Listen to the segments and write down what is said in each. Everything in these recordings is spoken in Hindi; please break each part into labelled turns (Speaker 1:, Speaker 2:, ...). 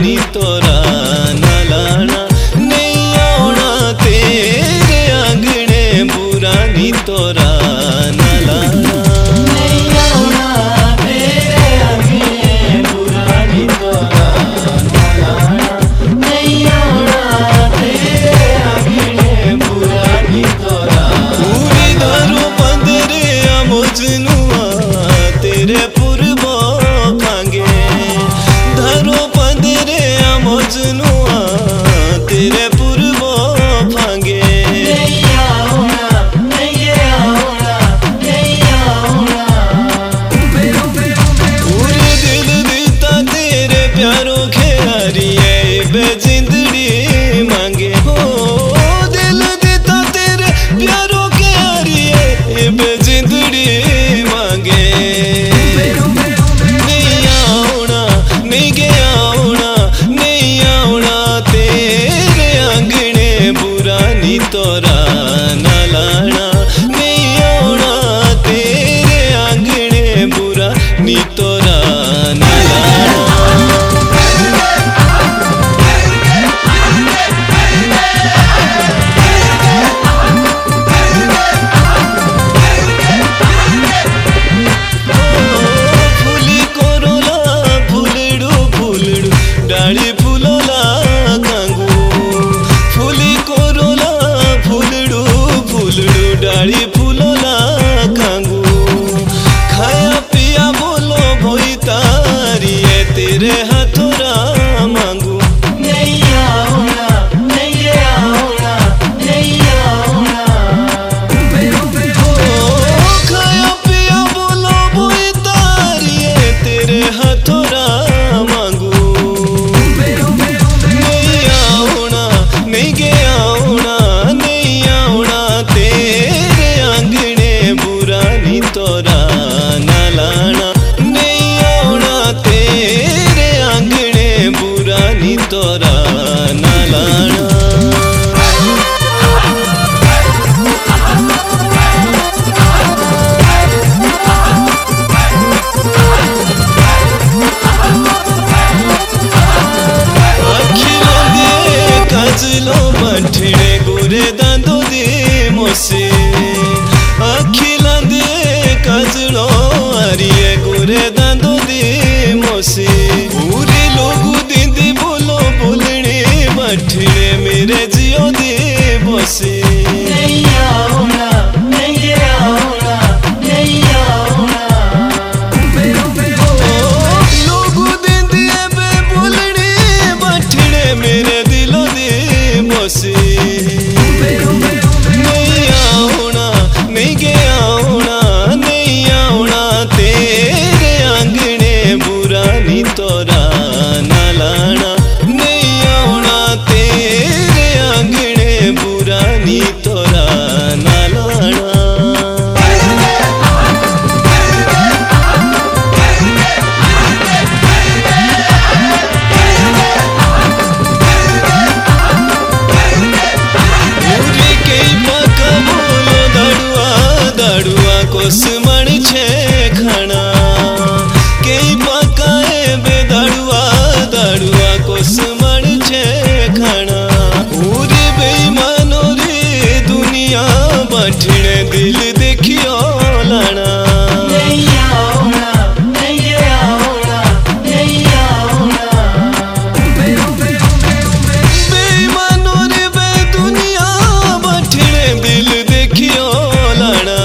Speaker 1: नी तोरा ना लाना, नहीं आना तेरे आंगने बुरा नी तोरा ना लाना, नहीं आना तेरे आंगने बुरा नी तोरा ना लाना, नहीं आना तेरे आंगने बुरा नी तोरा। पूरी दारू बंदरे मजनुआ तेरे पुरबो खांगे, धरो बंदरे मजनुआ तेरे पुरबो खांगे, नहीं आना नहीं आना नहीं आना। पूरे दिल दीता तेरे प्यारों खेरी बेजिंदड़ी मांगे, हो दिल दीता तेरे प्यारों खेरी बेजिंदड़ी मांगे, नहीं आना नहीं गया आना, नहीं आना तेरे आंगने बुरा नी तोरा ना लाना, नहीं आना तेरे आंगने बुरा नी तोरा ना लाना। डाली फूलोला कांगू, फूली कोरोला फूलड़ू फूलड़ू डाली फूलोला कांगू, खाया पिया बोलो भोई तारी है तेरे हाथोरा मांगू, नहीं आना नहीं आना नहीं आना। खाया पिया बोलो भोई तारी है तेरे हाथोरा मांगू, नहीं गया आना नहीं आना तेरे आंगने बुरा नी तोरा ना लाना, नहीं आना तेरे आंगने बुरा नी तोरा ना लाना। काजलो बठड़े गोरे दांदो दे मोसे, अखिला दे काजलो अरिए गोरे दांदो दे मोसे, पूरे लोग दीदी बोलो बोलने बठड़े मेरे जियो दे बोसे, नहीं आना नहीं आना नहीं आना। लोग दीदी बे बोलने बठड़े मेरे दिलो दे बोसे, नहीं आना नहीं गया आना नहीं आना तेरे आंगने बुरा नी तोरा ना लाना, नहीं आना तेरे आंगने बुरा नी तोरा ना लाना। दाड़ुआ कोसमण छे खाना, कई पकाए बेदाड़ुआ दाड़ुआ कोसमण छे खाना, पूरी बेईमानो रे दुनिया बठने दिल देखियो लाना, नहीं आना नहीं आना नहीं आना। बेईमानो रे बे दुनिया बठने दिल देखियो लाना,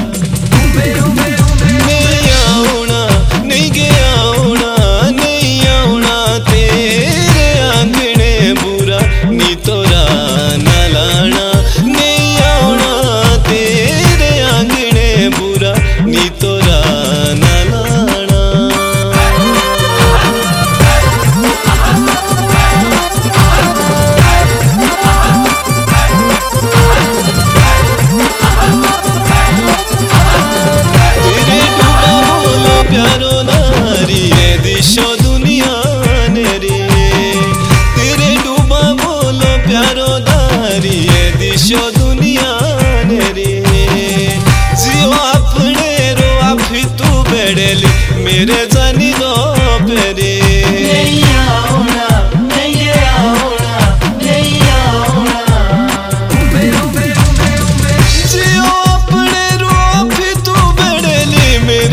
Speaker 1: नहीं आना नहीं गया आना नहीं आना तेरे आंगने बुरा नी तोरा ना लाना, नहीं आना तेरे आंगने बुरा नी तोरा ना लाना। तेरे डूबा बोलो प्यारो नारी है दिशो दुनिया नेरी, तेरे डूबा बोलो प्यारो नारी है दिशो दुनिया नेरी, जियो अपने रो आप तू बेड़ेली मेरे जानी दो पेरी, नहीं आना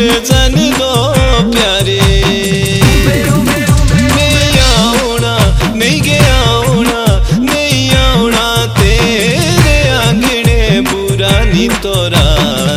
Speaker 1: जन दो प्यारे। नहीं आउना नहीं गया आउना, नहीं आउना तेरे आंगणे बुरा नी तोरा